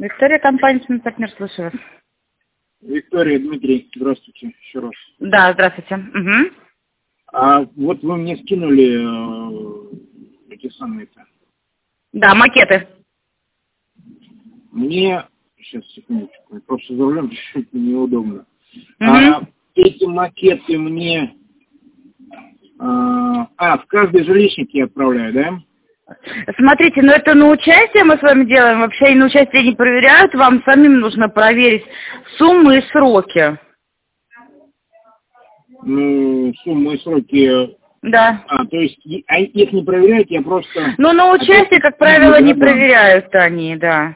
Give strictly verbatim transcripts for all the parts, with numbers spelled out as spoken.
Виктория, компания «Партнер», слушаю вас. Виктория, Дмитрий, здравствуйте еще раз. Да, здравствуйте. Угу. А вот вы мне скинули э, эти самые-то. Да, макеты. Мне, сейчас, секундочку, просто за рулем чуть-чуть неудобно. Угу. А, эти макеты мне... А, а, в каждый жилищник я отправляю, да? Смотрите, ну это на участие мы с вами делаем, вообще и на участие не проверяют, вам самим нужно проверить суммы и сроки. Ну, суммы и сроки... Да. А, то есть и- а их не проверяют, я просто... Ну на участие, как правило, не проверяют они, да.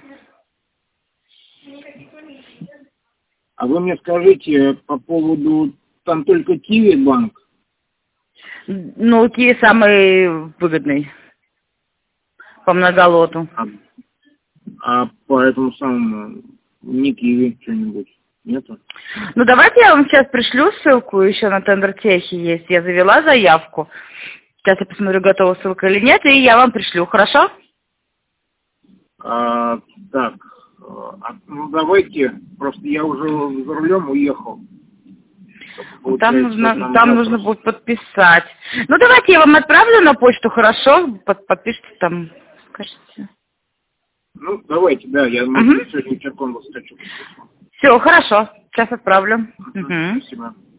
А вы мне скажите по поводу... Там только Киви банк? Ну, Киви самый выгодный по многолоту. А, а по этому самому не Киви что-нибудь нету? Ну, давайте я вам сейчас пришлю ссылку, еще на Тендертехе есть. Я завела заявку. Сейчас я посмотрю, готова ссылка или нет, и я вам пришлю, хорошо? А, так, а, ну давайте, просто я уже за рулем уехал. Ну, там нужно, там там нужно будет подписать. Ну, давайте я вам отправлю на почту, хорошо? Под, подпишите там, скажите. Ну, давайте, да, я Угу. может, сегодня вечерком вас хочу. Все, хорошо, сейчас отправлю. Угу. Спасибо.